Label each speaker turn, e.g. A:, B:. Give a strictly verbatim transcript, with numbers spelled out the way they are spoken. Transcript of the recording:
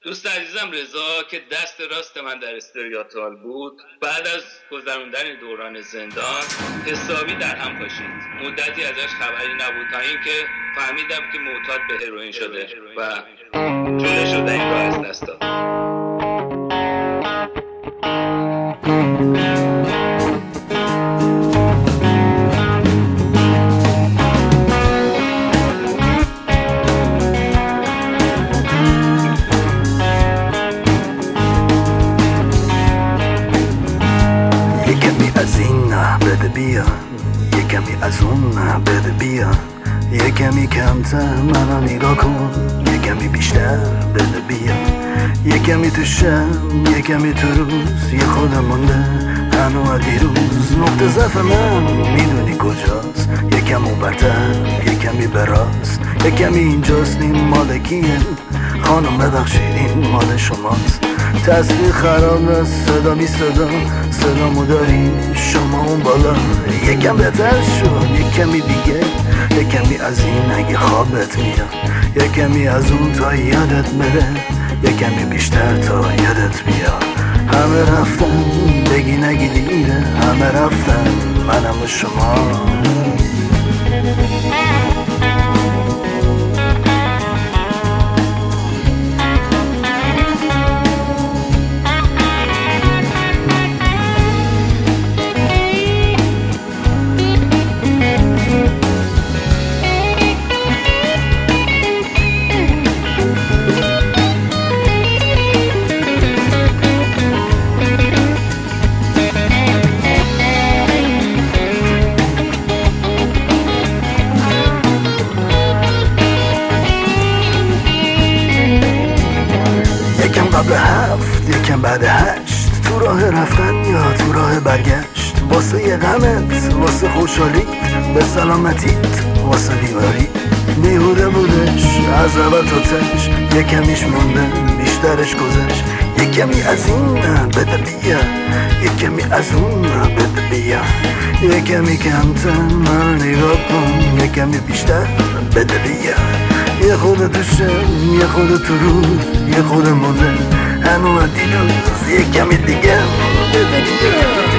A: دوست عزیزم رضا که دست راست من در استریاتال بود، بعد از گذراندن دوران زندان حسابی در هم پاشید. مدتی ازش خبری نبود تا اینکه فهمیدم که معتاد به هروئین شده و جلوشو در این راه از دست داد.
B: بده بیا یه کمی از اون بده بیا یه کمی کمتر منو نگاه کن یه کمی بیشتر بده بیا یه کمی تو شب یه کمی تو روز یه خودم مونده هنو دیروز نقطه ضعف من میدونی کجاست یه کم اون برتر یه کمی براست یه کمی اینجاست این مال کیه خانم ببخشید این مال شماست تصویر خراب است صدا می صدا صدامو دارین شما اون بالا یکم بهتر شد یک کمی دیگه یک کمی از این اگه خوابت میاد یک کمی از اون تا یادت بره یک کمی بیشتر تا یادت بیاد همه رفتن بگی نگی دیره همه رفتن منم و شما یکم قبل هفت یکم بعد هشت تو راه رفتن یا تو راه برگشت واسه یه غمت واسه خوشحالیت به سلامتیت واسه بیماری بیهوده بودش از اول تا تش یکمیش مونده بیشترش گذشت یکمی از این بده بیا یکمی از اون بده بیا یکمی کمتر من نگاه کن یکمی بیشتر بده بیا یه خود تو شب یه خود تو روز یه خود مونده هنو دیروز یه کمی دیگه بده بیا